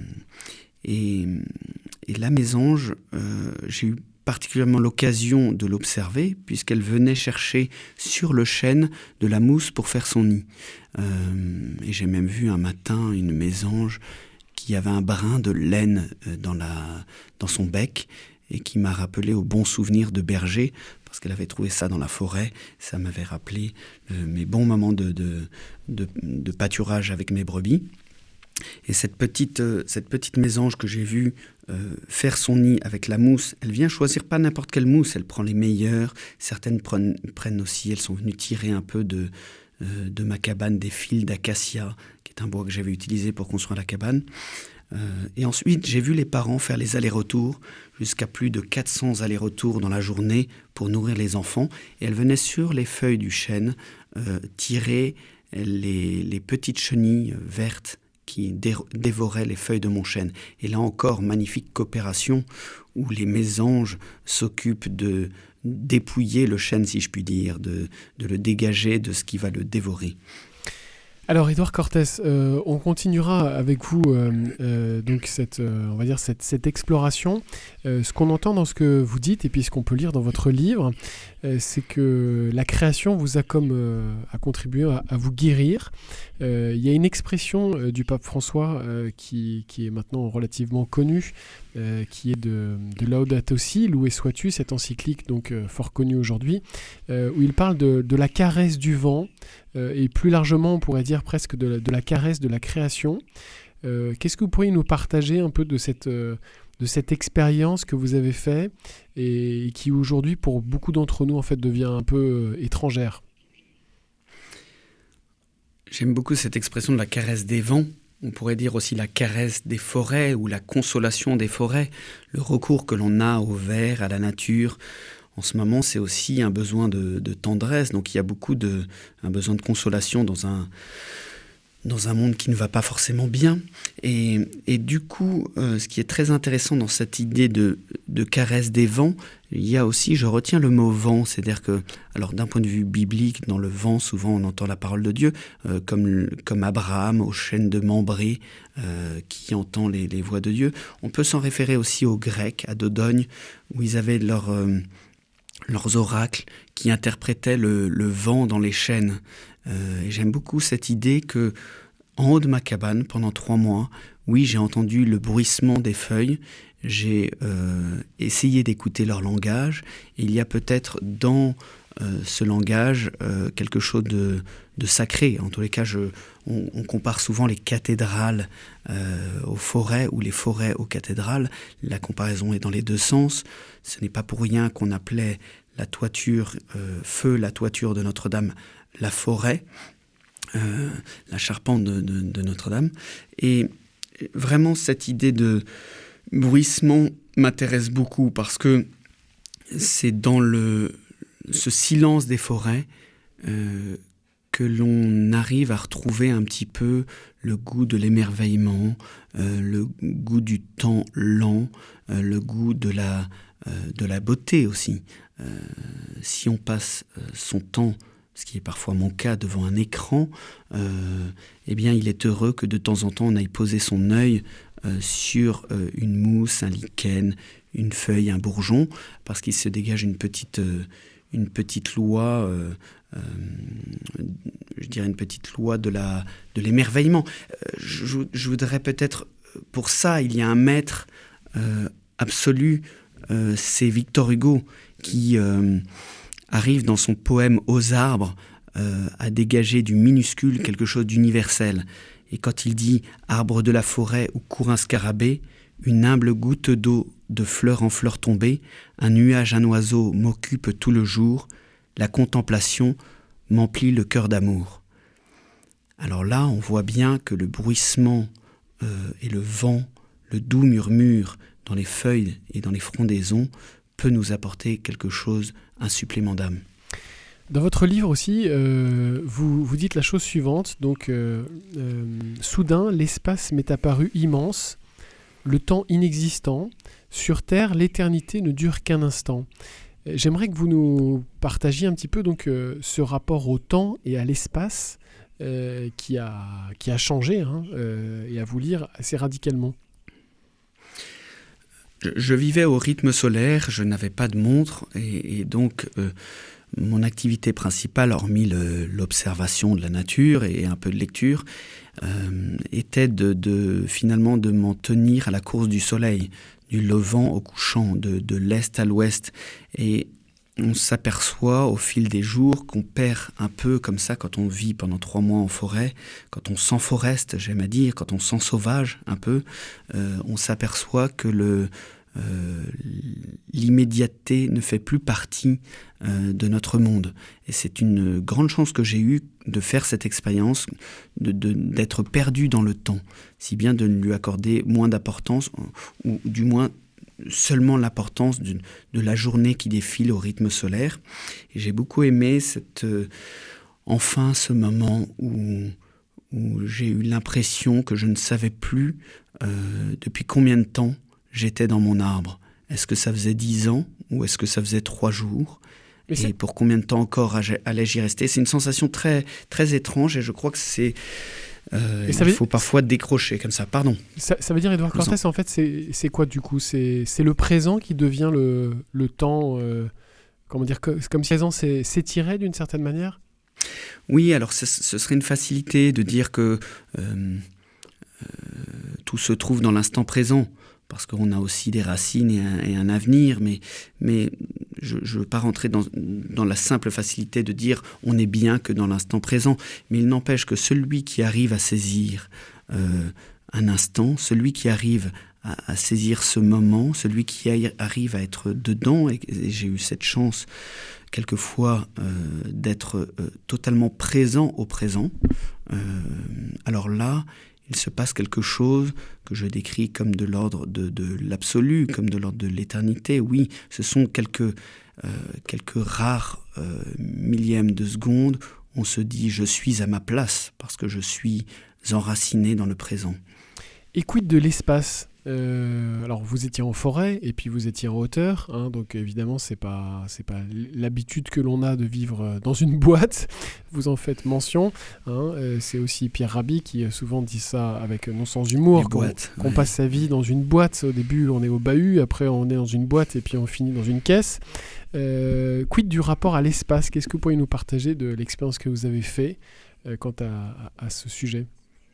et, et la mésange, euh, j'ai eu particulièrement l'occasion de l'observer, puisqu'elle venait chercher sur le chêne de la mousse pour faire son nid. Euh, et j'ai même vu un matin une mésange qui avait un brin de laine dans, la, dans son bec, et qui m'a rappelé au bon souvenir de berger, parce qu'elle avait trouvé ça dans la forêt. Ça m'avait rappelé euh, mes bons moments de, de, de, de pâturage avec mes brebis. Et cette petite, euh, cette petite mésange que j'ai vue euh, faire son nid avec la mousse, elle vient choisir pas n'importe quelle mousse, elle prend les meilleures. Certaines prennent, prennent aussi, elles sont venues tirer un peu de, euh, de ma cabane des fils d'acacia, qui est un bois que j'avais utilisé pour construire la cabane. Euh, et ensuite, j'ai vu les parents faire les allers-retours, jusqu'à plus de quatre cents allers-retours dans la journée pour nourrir les enfants. Et elles venaient sur les feuilles du chêne euh, tirer les, les petites chenilles vertes qui dé- dévoraient les feuilles de mon chêne. Et là encore, magnifique coopération où les mésanges s'occupent de dépouiller le chêne, si je puis dire, de, de le dégager de ce qui va le dévorer. Alors, Édouard Cortès, euh, on continuera avec vous euh, euh, donc cette, euh, on va dire cette, cette exploration. Euh, ce qu'on entend dans ce que vous dites et puis ce qu'on peut lire dans votre livre, euh, c'est que la création vous a comme euh, a contribué à, à vous guérir. Euh, il y a une expression euh, du pape François euh, qui, qui est maintenant relativement connue, euh, qui est de, de Laudato Si, loué sois-tu, cette encyclique donc euh, fort connue aujourd'hui, euh, où il parle de, de la caresse du vent. Euh, et plus largement, on pourrait dire presque de la, de la caresse de la création. Euh, qu'est-ce que vous pourriez nous partager un peu de cette, euh, de cette expérience que vous avez faite et, et qui aujourd'hui, pour beaucoup d'entre nous, en fait, devient un peu euh, étrangère? J'aime beaucoup cette expression de la caresse des vents. On pourrait dire aussi la caresse des forêts ou la consolation des forêts, le recours que l'on a au vert, à la nature. En ce moment, c'est aussi un besoin de, de tendresse, donc il y a beaucoup de, un besoin de consolation dans un, dans un monde qui ne va pas forcément bien. Et, et du coup, euh, ce qui est très intéressant dans cette idée de, de caresse des vents, il y a aussi, je retiens le mot vent, c'est-à-dire que, alors d'un point de vue biblique, dans le vent, souvent on entend la parole de Dieu, euh, comme, comme Abraham au chêne de Mambré, euh, qui entend les, les voix de Dieu. On peut s'en référer aussi aux Grecs, à Dodogne, où ils avaient leur... Euh, leurs oracles qui interprétaient le, le vent dans les chênes. Euh, et j'aime beaucoup cette idée que, en haut de ma cabane, pendant trois mois, oui, j'ai entendu le bruissement des feuilles, j'ai euh, essayé d'écouter leur langage, et il y a peut-être dans euh, ce langage euh, quelque chose de, de sacré. En tous les cas, je, on, on compare souvent les cathédrales euh, aux forêts ou les forêts aux cathédrales. La comparaison est dans les deux sens. Ce n'est pas pour rien qu'on appelait la toiture, euh, feu, la toiture de Notre-Dame, la forêt, euh, la charpente de, de, de Notre-Dame. Et vraiment, cette idée de bruissement m'intéresse beaucoup parce que c'est dans le, ce silence des forêts euh, que l'on arrive à retrouver un petit peu le goût de l'émerveillement, euh, le goût du temps lent, euh, le goût de la, euh, de la beauté aussi. Euh, si on passe euh, son temps, ce qui est parfois mon cas, devant un écran, euh, eh bien il est heureux que de temps en temps on aille poser son œil euh, sur euh, une mousse, un lichen, une feuille, un bourgeon, parce qu'il se dégage une petite, euh, une petite loi... Euh, Euh, je dirais une petite loi de, la, de l'émerveillement. Euh, je, je voudrais peut-être, pour ça, il y a un maître euh, absolu, euh, c'est Victor Hugo, qui euh, arrive dans son poème « Aux arbres euh, » à dégager du minuscule quelque chose d'universel. Et quand il dit « arbre de la forêt où court un scarabée, une humble goutte d'eau de fleur en fleur tombée, un nuage, un oiseau m'occupe tout le jour, la contemplation m'emplit le cœur d'amour. » Alors là, on voit bien que le bruissement euh, et le vent, le doux murmure dans les feuilles et dans les frondaisons peut nous apporter quelque chose, un supplément d'âme. Dans votre livre aussi, euh, vous, vous dites la chose suivante, donc euh, euh, soudain, l'espace m'est apparu immense, le temps inexistant, sur Terre, l'éternité ne dure qu'un instant. J'aimerais que vous nous partagiez un petit peu donc, euh, ce rapport au temps et à l'espace euh, qui, a, qui a changé hein, euh, et à vous lire assez radicalement. Je, je vivais au rythme solaire, je n'avais pas de montre et, et donc euh, mon activité principale, hormis le, l'observation de la nature et un peu de lecture, euh, était de, de, finalement de m'en tenir à la course du soleil. du levant au couchant, de, de l'est à l'ouest. Et on s'aperçoit au fil des jours qu'on perd un peu comme ça quand on vit pendant trois mois en forêt, quand on s'enforeste, j'aime à dire, quand on s'ensauvage un peu, euh, on s'aperçoit que le, euh, l'immédiateté ne fait plus partie euh, de notre monde. Et c'est une grande chance que j'ai eue de faire cette expérience, de, de, d'être perdu dans le temps, si bien de lui accorder moins d'importance, ou du moins seulement l'importance de, de la journée qui défile au rythme solaire. Et j'ai beaucoup aimé cette, euh, enfin ce moment où, où j'ai eu l'impression que je ne savais plus euh, depuis combien de temps j'étais dans mon arbre. Est-ce que ça faisait dix ans ou est-ce que ça faisait trois jours ? Mais et c'est... pour combien de temps encore allais-je y rester ? C'est une sensation très, très étrange et je crois que c'est... Euh, il veut... faut parfois décrocher comme ça, pardon. Ça, ça veut dire, Édouard Cortés, en fait, c'est, c'est quoi du coup ? c'est, c'est le présent qui devient le, le temps, euh, comment dire, comme, comme si le présent s'étirait d'une certaine manière ? Oui, alors ce, ce serait une facilité de dire que euh, euh, tout se trouve dans l'instant présent, parce qu'on a aussi des racines et un, et un avenir, mais, mais je ne veux pas rentrer dans, dans la simple facilité de dire on est bien que dans l'instant présent, mais il n'empêche que celui qui arrive à saisir euh, un instant, celui qui arrive à, à saisir ce moment, celui qui a, arrive à être dedans, et, et j'ai eu cette chance quelquefois euh, d'être euh, totalement présent au présent, euh, alors là, il se passe quelque chose que je décris comme de l'ordre de, de l'absolu, comme de l'ordre de l'éternité. Oui, ce sont quelques, euh, quelques rares euh, millièmes de seconde où on se dit « je suis à ma place » parce que je suis enraciné dans le présent. Et quid de l'espace ? Euh, alors vous étiez en forêt et puis vous étiez en hauteur, hein, donc évidemment c'est pas c'est pas l'habitude que l'on a de vivre dans une boîte. Vous en faites mention. Hein, euh, c'est aussi Pierre Rabhi qui souvent dit ça avec non sans humour, qu'on, boîtes, qu'on ouais. passe sa vie dans une boîte. Au début on est au bahut, après on est dans une boîte et puis on finit dans une caisse. Euh, quid du rapport à l'espace ? Qu'est-ce que vous pourriez nous partager de l'expérience que vous avez fait euh, quant à, à, à ce sujet ?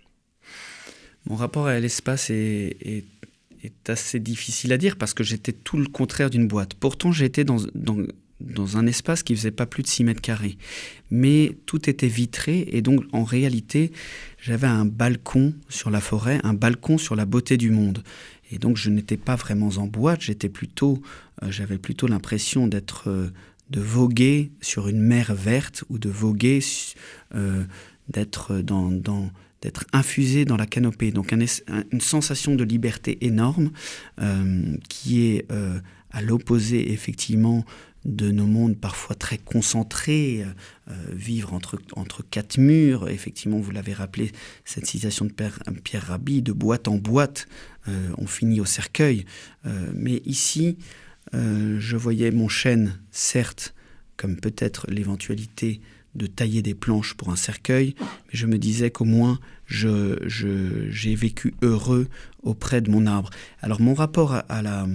Mon rapport à l'espace est, est, est assez difficile à dire parce que j'étais tout le contraire d'une boîte. Pourtant, j'étais dans, dans, dans un espace qui ne faisait pas plus de six mètres carrés. Mais tout était vitré et donc, en réalité, j'avais un balcon sur la forêt, un balcon sur la beauté du monde. Et donc, je n'étais pas vraiment en boîte, j'étais plutôt, euh, j'avais plutôt l'impression d'être, euh, de voguer sur une mer verte ou de voguer, euh, d'être dans... dans d'être infusé dans la canopée, donc un, un, une sensation de liberté énorme euh, qui est euh, à l'opposé effectivement de nos mondes parfois très concentrés, euh, vivre entre, entre quatre murs, effectivement vous l'avez rappelé, cette citation de Pierre, Pierre Rabhi, de boîte en boîte, euh, on finit au cercueil, euh, mais ici euh, je voyais mon chêne, certes, comme peut-être l'éventualité de tailler des planches pour un cercueil, mais je me disais qu'au moins je, je, j'ai vécu heureux auprès de mon arbre. Alors mon rapport à, à, la,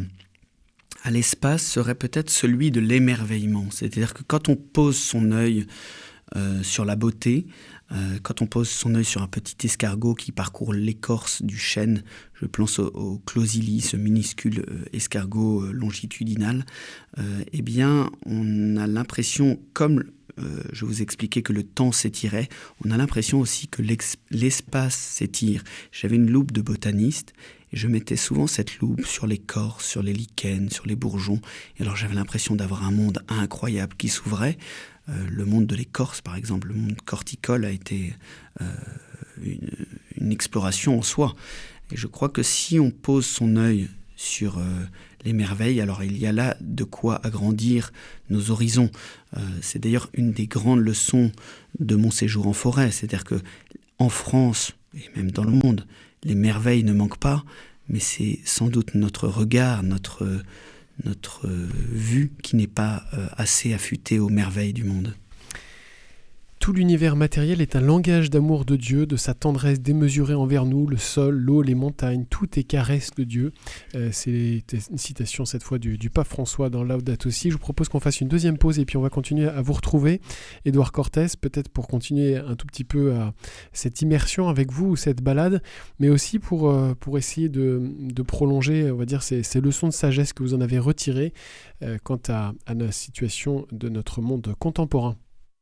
à l'espace serait peut-être celui de l'émerveillement, c'est-à-dire que quand on pose son œil euh, sur la beauté, euh, quand on pose son œil sur un petit escargot qui parcourt l'écorce du chêne, je pense au, au closili, ce minuscule euh, escargot euh, longitudinal, euh, eh bien on a l'impression, comme Euh, je vous expliquais que le temps s'étirait, on a l'impression aussi que l'espace s'étire. J'avais une loupe de botaniste et je mettais souvent cette loupe sur l'écorce, sur les lichens, sur les bourgeons. Et alors j'avais l'impression d'avoir un monde incroyable qui s'ouvrait. Euh, le monde de l'écorce, par exemple, le monde corticole a été euh, une, une exploration en soi. Et je crois que si on pose son œil sur euh, les merveilles, alors il y a là de quoi agrandir nos horizons. Euh, c'est d'ailleurs une des grandes leçons de mon séjour en forêt, c'est-à-dire que en France, et même dans le monde, les merveilles ne manquent pas, mais c'est sans doute notre regard, notre, notre vue qui n'est pas euh, assez affûtée aux merveilles du monde. Tout l'univers matériel est un langage d'amour de Dieu, de sa tendresse démesurée envers nous, le sol, l'eau, les montagnes, tout est caresse de Dieu. Euh, c'est une citation cette fois du, du pape François dans Laudato Si. Je vous propose qu'on fasse une deuxième pause et puis on va continuer à vous retrouver. Édouard Cortès, peut-être pour continuer un tout petit peu à cette immersion avec vous, cette balade, mais aussi pour, euh, pour essayer de, de prolonger, on va dire, ces, ces leçons de sagesse que vous en avez retirées euh, quant à, à la situation de notre monde contemporain.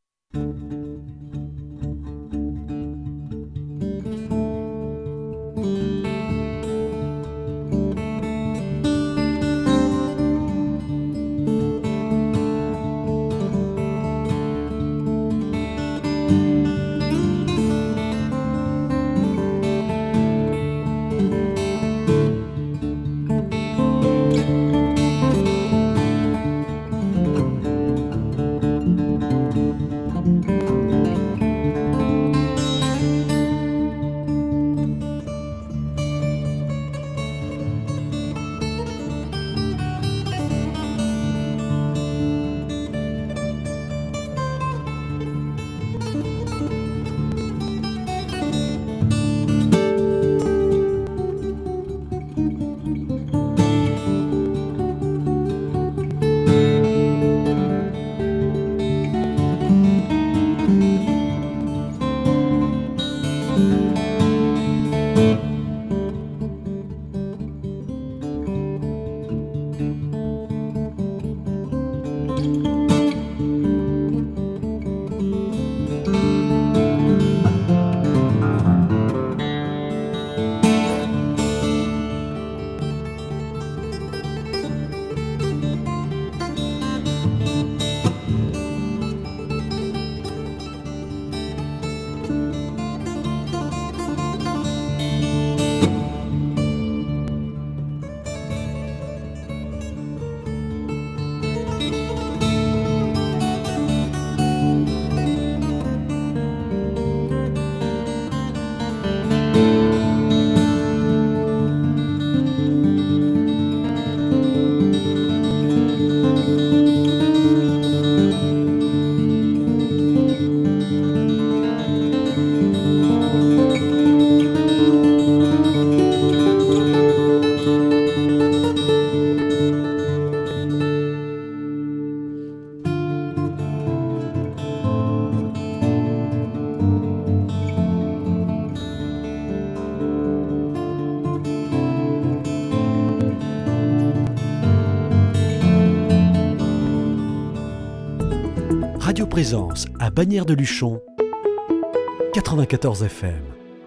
Radio Présence à Bagnères-de-Luchon, quatre-vingt-quatorze F M.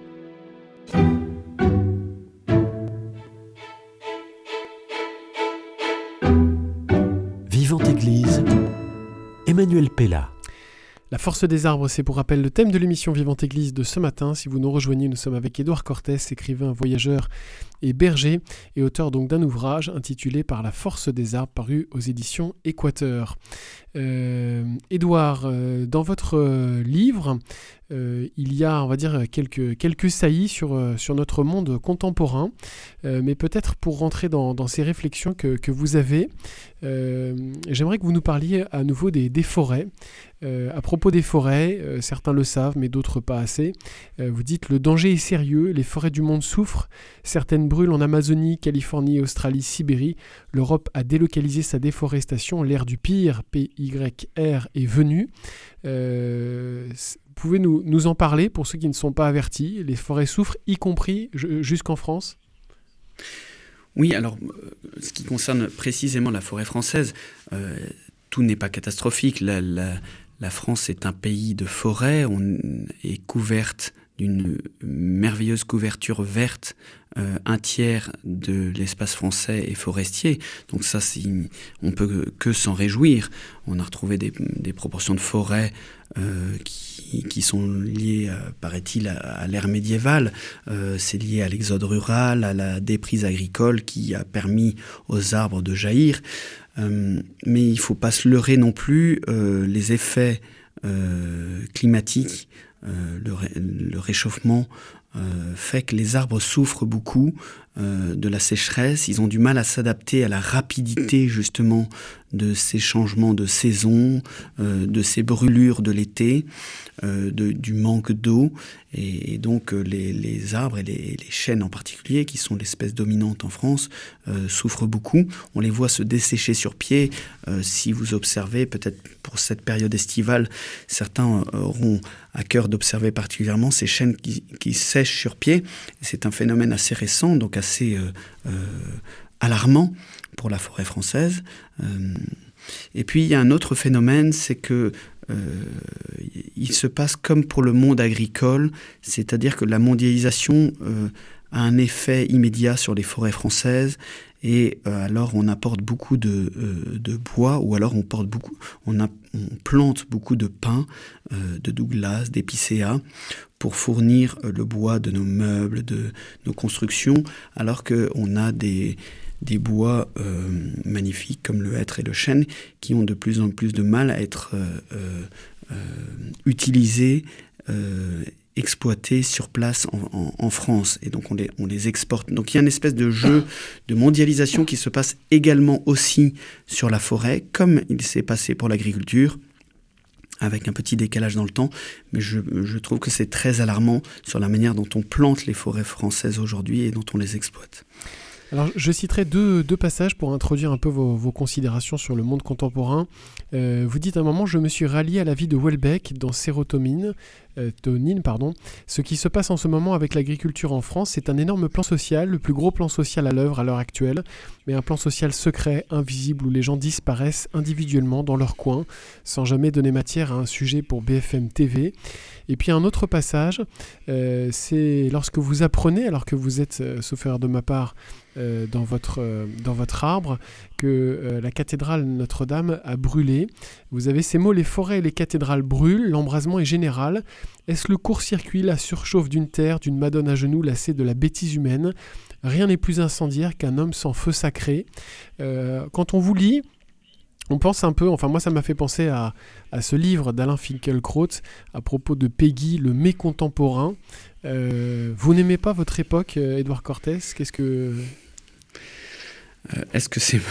Vivante Église, Emmanuel Pella. La force des arbres, c'est pour rappel le thème de l'émission Vivante Église de ce matin. Si vous nous rejoignez, nous sommes avec Édouard Cortès, écrivain, voyageur et berger, et auteur donc d'un ouvrage intitulé Par la force des arbres, paru aux éditions Équateur. Euh, Édouard, euh, dans votre euh, livre, euh, il y a, on va dire, quelques, quelques saillies sur, euh, sur notre monde contemporain, euh, mais peut-être pour rentrer dans, dans ces réflexions que, que vous avez, euh, j'aimerais que vous nous parliez à nouveau des, des forêts. Euh, à propos des forêts, euh, certains le savent, mais d'autres pas assez. Euh, vous dites « Le danger est sérieux, les forêts du monde souffrent, certaines brûlent en Amazonie, Californie, Australie, Sibérie. L'Europe a délocalisé sa déforestation, l'ère du pire, P Y R, est venue. Euh, » Vous pouvez nous, nous en parler pour ceux qui ne sont pas avertis. Les forêts souffrent, y compris jusqu'en France ? Oui, alors, ce qui concerne précisément la forêt française, euh, tout n'est pas catastrophique. La, la, la France est un pays de forêts, on est couverte d'une merveilleuse couverture verte. Euh, un tiers de l'espace français est forestier, donc ça, c'est, on peut que s'en réjouir. On a retrouvé des, des proportions de forêts euh, qui, qui sont liées, euh, paraît-il, à, à l'ère médiévale. Euh, c'est lié à l'exode rural, à la déprise agricole qui a permis aux arbres de jaillir. Euh, mais il ne faut pas se leurrer non plus, euh, les effets euh, climatiques, euh, le, ré, le réchauffement euh, fait que les arbres souffrent beaucoup. euh, de la sécheresse, ils ont du mal à s'adapter à la rapidité justement de ces changements de saison, euh, de ces brûlures de l'été, euh, de, du manque d'eau. Et, et donc les, les arbres et les, les chênes en particulier, qui sont l'espèce dominante en France, euh, souffrent beaucoup. On les voit se dessécher sur pied. Euh, si vous observez, peut-être pour cette période estivale, certains auront à cœur d'observer particulièrement ces chênes qui, qui sèchent sur pied. C'est un phénomène assez récent, donc assez euh, euh, alarmant pour la forêt française. Euh, et puis il y a un autre phénomène, c'est que euh, il se passe comme pour le monde agricole, c'est-à-dire que la mondialisation euh, a un effet immédiat sur les forêts françaises. Et euh, alors on apporte beaucoup de, euh, de bois, ou alors on, porte beaucoup, on, a, on plante beaucoup de pins, euh, de Douglas, d'épicéas, pour fournir euh, le bois de nos meubles, de nos constructions, alors qu'on a des, des bois euh, magnifiques comme le hêtre et le chêne qui ont de plus en plus de mal à être euh, euh, utilisés, euh, exploités sur place en, en, en France, et donc on les, on les exporte. Donc il y a une espèce de jeu de mondialisation qui se passe également aussi sur la forêt, comme il s'est passé pour l'agriculture, avec un petit décalage dans le temps, mais je, je trouve que c'est très alarmant sur la manière dont on plante les forêts françaises aujourd'hui et dont on les exploite. Alors, je citerai deux, deux passages pour introduire un peu vos, vos considérations sur le monde contemporain. Euh, vous dites à un moment, je me suis rallié à l'avis de Houellebecq dans Sérotonine, euh, tonine, pardon. Ce qui se passe en ce moment avec l'agriculture en France, c'est un énorme plan social, le plus gros plan social à l'œuvre à l'heure actuelle, mais un plan social secret, invisible, où les gens disparaissent individuellement dans leur coin, sans jamais donner matière à un sujet pour B F M T V. Et puis un autre passage, euh, c'est lorsque vous apprenez, alors que vous êtes, euh, sauf erreur de ma part, euh, dans, votre, euh, dans votre arbre, que euh, la cathédrale Notre-Dame a brûlé. Vous avez ces mots, les forêts et les cathédrales brûlent, l'embrasement est général. Est-ce le court-circuit, la surchauffe d'une terre, d'une madone à genoux lassée de la bêtise humaine ? Rien n'est plus incendiaire qu'un homme sans feu sacré. Euh, quand on vous lit, on pense un peu, enfin moi ça m'a fait penser à, à ce livre d'Alain Finkielkraut à propos de Péguy, le mécontemporain. Euh, vous n'aimez pas votre époque, euh, Édouard Cortès ? Qu'est-ce que... Euh, est-ce que c'est...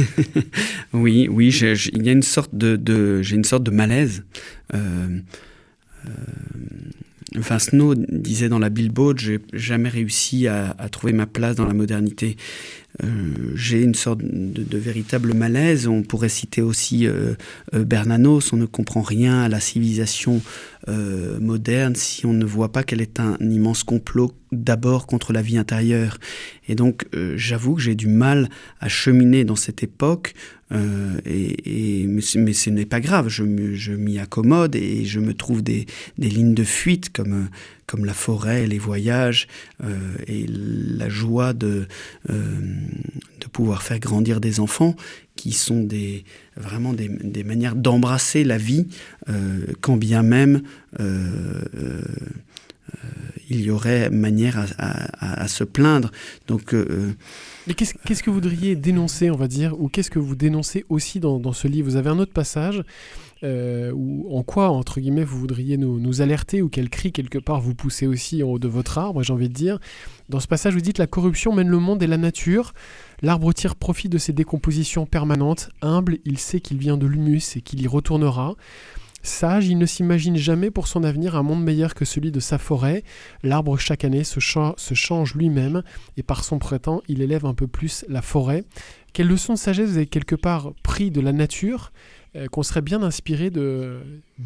oui, oui, j'ai, j'ai, il y a une sorte de, de, j'ai une sorte de malaise. Euh, euh, enfin, Snow disait dans la Bilbo, j'ai jamais réussi à, à trouver ma place dans la modernité. Euh, j'ai une sorte de, de véritable malaise. On pourrait citer aussi euh, euh, Bernanos. On ne comprend rien à la civilisation euh, moderne si on ne voit pas qu'elle est un, un immense complot d'abord contre la vie intérieure. Et donc euh, j'avoue que j'ai du mal à cheminer dans cette époque, euh, et, et, mais, mais ce n'est pas grave, je, je m'y accommode et je me trouve des, des lignes de fuite comme, comme la forêt, les voyages euh, et la joie de, euh, de pouvoir faire grandir des enfants qui sont des, vraiment des, des manières d'embrasser la vie, euh, quand bien même euh, euh, euh, il y aurait manière à, à, à se plaindre. Donc, euh, Mais qu'est-ce, qu'est-ce que vous voudriez dénoncer, on va dire, ou qu'est-ce que vous dénoncez aussi dans, dans ce livre ? Vous avez un autre passage euh, où, en quoi, entre guillemets, vous voudriez nous, nous alerter, ou quel cri, quelque part, vous poussez aussi en haut de votre arbre, j'ai envie de dire. Dans ce passage, vous dites « La corruption mène le monde et la nature. L'arbre tire profit de ses décompositions permanentes. Humble, il sait qu'il vient de l'humus et qu'il y retournera. Sage, il ne s'imagine jamais pour son avenir un monde meilleur que celui de sa forêt. L'arbre, chaque année, se, cha- se change lui-même et par son printemps, il élève un peu plus la forêt. » Quelle leçon de sagesse vous avez quelque part pris de la nature euh, qu'on serait bien inspiré de, d'écouter ?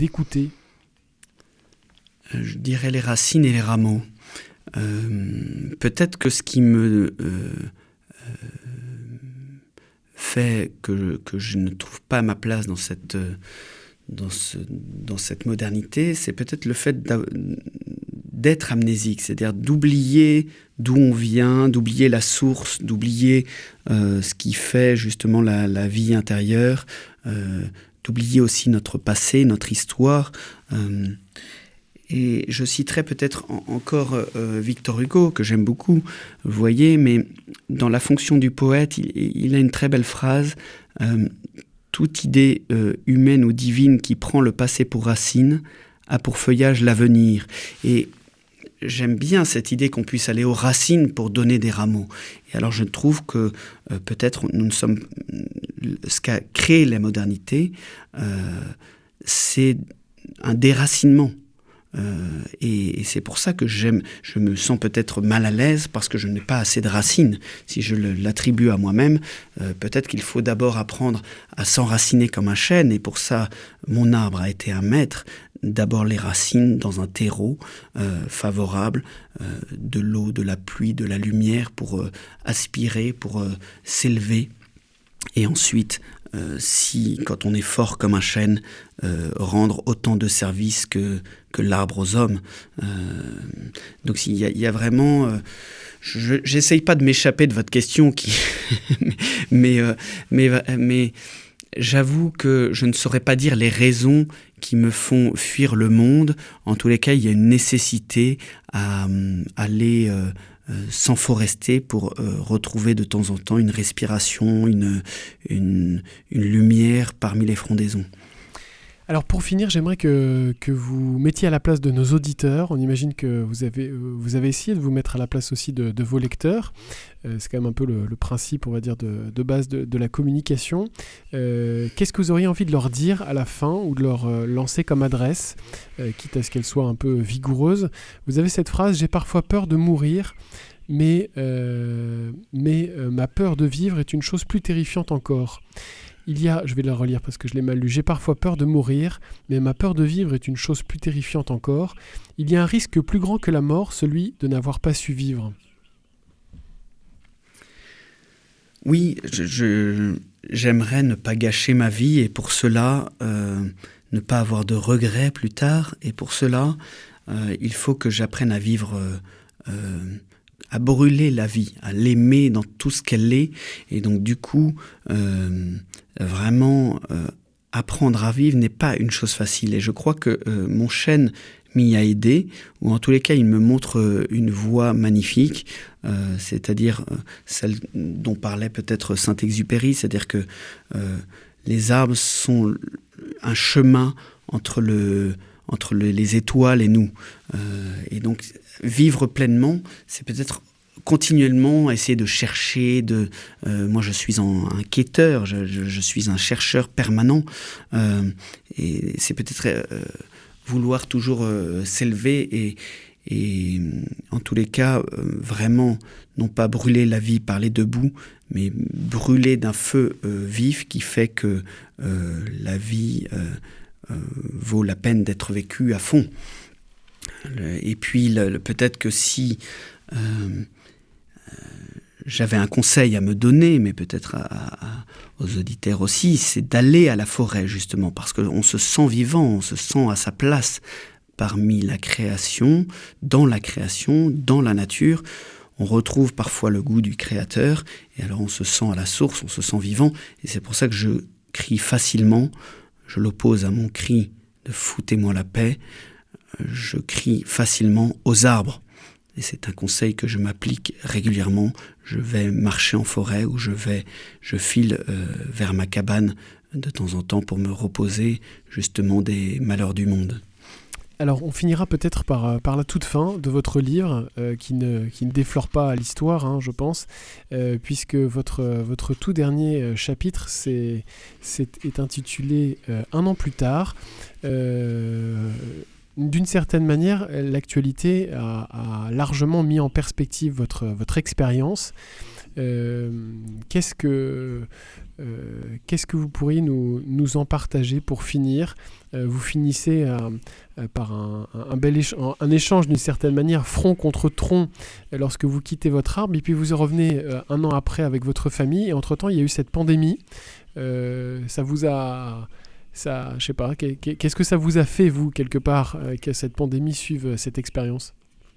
Je dirais les racines et les rameaux. Euh, peut-être que ce qui me... Euh, euh, fait que, que je ne trouve pas ma place dans cette... Euh, Dans, ce, dans cette modernité, c'est peut-être le fait d'être amnésique, c'est-à-dire d'oublier d'où on vient, d'oublier la source, d'oublier euh, ce qui fait justement la, la vie intérieure, euh, d'oublier aussi notre passé, notre histoire. Euh, et je citerai peut-être en, encore euh, Victor Hugo, que j'aime beaucoup, vous voyez, mais dans la fonction du poète, il, il a une très belle phrase euh, toute idée euh, humaine ou divine qui prend le passé pour racine a pour feuillage l'avenir. Et j'aime bien cette idée qu'on puisse aller aux racines pour donner des rameaux. Et alors je trouve que euh, peut-être nous ne sommes... Ce qu'a créé la modernité, euh, c'est un déracinement. Euh, et, et c'est pour ça que j'aime, je me sens peut-être mal à l'aise parce que je n'ai pas assez de racines. Si je le, l'attribue à moi-même, euh, peut-être qu'il faut d'abord apprendre à s'enraciner comme un chêne. Et pour ça, mon arbre a été un maître. D'abord les racines dans un terreau euh, favorable, euh, de l'eau, de la pluie, de la lumière pour euh, aspirer, pour euh, s'élever. Et ensuite, euh, si, quand on est fort comme un chêne, euh, rendre autant de services que, que l'arbre aux hommes. Euh, donc il y, y a vraiment... Euh, je n'essaye pas de m'échapper de votre question, qui mais, euh, mais, mais j'avoue que je ne saurais pas dire les raisons qui me font fuir le monde. En tous les cas, il y a une nécessité à, à aller... Euh, Euh, s'enforester pour euh, retrouver de temps en temps une respiration, une, une, une lumière parmi les frondaisons. Alors pour finir, j'aimerais que, que vous mettiez à la place de nos auditeurs. On imagine que vous avez, vous avez essayé de vous mettre à la place aussi de, de vos lecteurs. Euh, c'est quand même un peu le, le principe, on va dire, de, de base de, de la communication. Euh, qu'est-ce que vous auriez envie de leur dire à la fin ou de leur euh, lancer comme adresse, euh, quitte à ce qu'elle soit un peu vigoureuse? Vous avez cette phrase « J'ai parfois peur de mourir ». Mais, euh, mais euh, ma peur de vivre est une chose plus terrifiante encore. Il y a, je vais la relire parce que je l'ai mal lu, j'ai parfois peur de mourir, mais ma peur de vivre est une chose plus terrifiante encore. Il y a un risque plus grand que la mort, celui de n'avoir pas su vivre. Oui, je, je, j'aimerais ne pas gâcher ma vie et pour cela, euh, ne pas avoir de regrets plus tard. Et pour cela, euh, il faut que j'apprenne à vivre... Euh, euh, à brûler la vie, à l'aimer dans tout ce qu'elle est. Et donc, du coup, euh, vraiment, euh, apprendre à vivre n'est pas une chose facile. Et je crois que euh, mon chêne m'y a aidé, ou en tous les cas, il me montre euh, une voie magnifique, euh, c'est-à-dire euh, celle dont parlait peut-être Saint-Exupéry, c'est-à-dire que euh, les arbres sont un chemin entre le... entre le, les étoiles et nous. Euh, et donc, vivre pleinement, c'est peut-être continuellement essayer de chercher, de... Euh, moi, je suis en, un quêteur, je, je, je suis un chercheur permanent. Euh, et c'est peut-être euh, vouloir toujours euh, s'élever et, et, en tous les cas, euh, vraiment, non pas brûler la vie par les deux bouts, mais brûler d'un feu euh, vif qui fait que euh, la vie... Euh, Euh, vaut la peine d'être vécu à fond. Le, et puis le, le, peut-être que si euh, euh, j'avais un conseil à me donner, mais peut-être à, à, aux auditeurs aussi, c'est d'aller à la forêt justement, parce qu'on se sent vivant, on se sent à sa place parmi la création, dans la création, dans la nature. On retrouve parfois le goût du créateur, et alors on se sent à la source, on se sent vivant, et c'est pour ça que je crie facilement. Je l'oppose à mon cri de « foutez-moi la paix ». Je crie facilement aux arbres. Et c'est un conseil que je m'applique régulièrement. Je vais marcher en forêt ou je, vais, je file euh, vers ma cabane de temps en temps pour me reposer justement des malheurs du monde. Alors, on finira peut-être par, par la toute fin de votre livre, euh, qui, ne, qui ne déflore pas l'histoire, hein, je pense, euh, puisque votre, votre tout dernier chapitre c'est, c'est, est intitulé euh, « Un an plus tard euh, ». D'une certaine manière, l'actualité a, a largement mis en perspective votre, votre expérience. Euh, qu'est-ce que, euh, qu'est-ce que vous pourriez nous, nous en partager pour finir? euh, Vous finissez euh, euh, par un, un bel échange, un échange d'une certaine manière, front contre tronc, euh, lorsque vous quittez votre arbre, et puis vous y revenez euh, un an après avec votre famille, et entre-temps il y a eu cette pandémie. Euh, ça vous a... Ça, je sais pas, qu'est-ce que ça vous a fait, vous, quelque part, euh, que cette pandémie suive cette expérience?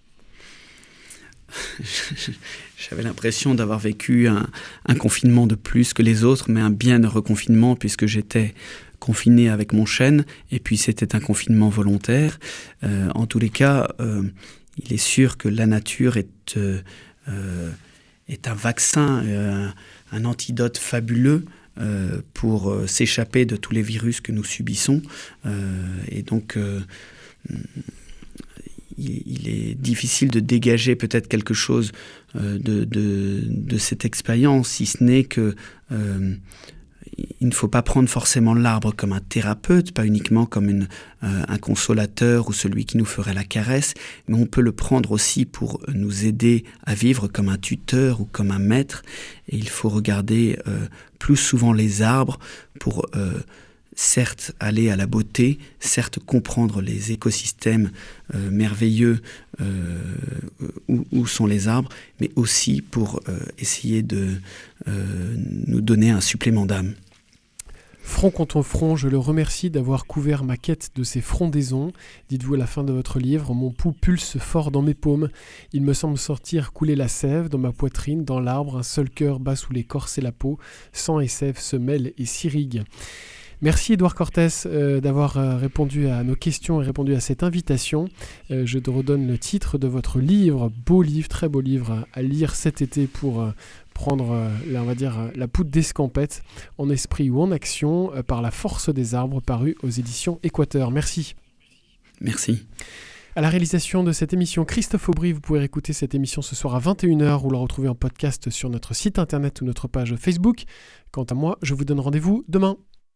J'avais l'impression d'avoir vécu un, un confinement de plus que les autres, mais un bienheureux confinement, puisque j'étais confiné avec mon chêne, et puis c'était un confinement volontaire. Euh, en tous les cas, euh, il est sûr que la nature est, euh, euh, est un vaccin, euh, un antidote fabuleux, Euh, pour euh, s'échapper de tous les virus que nous subissons. Euh, et donc, euh, il, il est difficile de dégager peut-être quelque chose euh, de, de, de cette expérience, si ce n'est que euh, il ne faut pas prendre forcément l'arbre comme un thérapeute, pas uniquement comme une, euh, un consolateur ou celui qui nous ferait la caresse, mais on peut le prendre aussi pour nous aider à vivre comme un tuteur ou comme un maître. Et il faut regarder euh, plus souvent les arbres pour euh, certes aller à la beauté, certes comprendre les écosystèmes euh, merveilleux euh, où, où sont les arbres, mais aussi pour euh, essayer de euh, nous donner un supplément d'âme. Front contre front, je le remercie d'avoir couvert ma quête de ces frondaisons. Dites-vous à la fin de votre livre, mon pouls pulse fort dans mes paumes. Il me semble sortir couler la sève dans ma poitrine, dans l'arbre, un seul cœur bat sous l'écorce et la peau. Sang et sève se mêlent et s'irriguent. Merci Édouard Cortès euh, d'avoir euh, répondu à nos questions et répondu à cette invitation. Euh, je te redonne le titre de votre livre, beau livre, très beau livre à, à lire cet été pour euh, prendre, euh, là, on va dire, euh, la poudre d'escampette en esprit ou en action euh, par la force des arbres, paru aux éditions Équateur. Merci. Merci. À la réalisation de cette émission, Christophe Aubry. Vous pouvez écouter cette émission ce soir à vingt et une heures ou la retrouver en podcast sur notre site internet ou notre page Facebook. Quant à moi, je vous donne rendez-vous demain.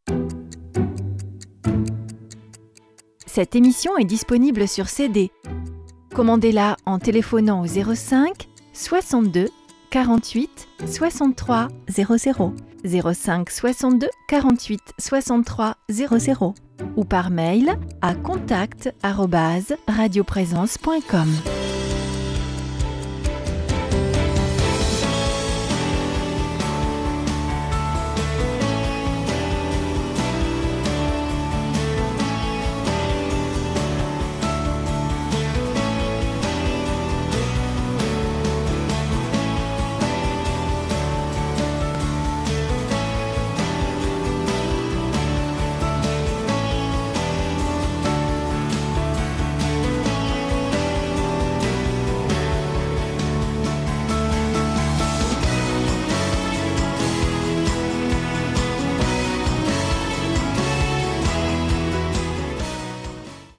Cette émission est disponible sur C D. Commandez-la en téléphonant au zéro cinq soixante-deux quarante-huit soixante-trois zéro zéro, zéro cinq soixante-deux quarante-huit soixante-trois zéro zéro ou par mail à contact arobase radioprésence point com.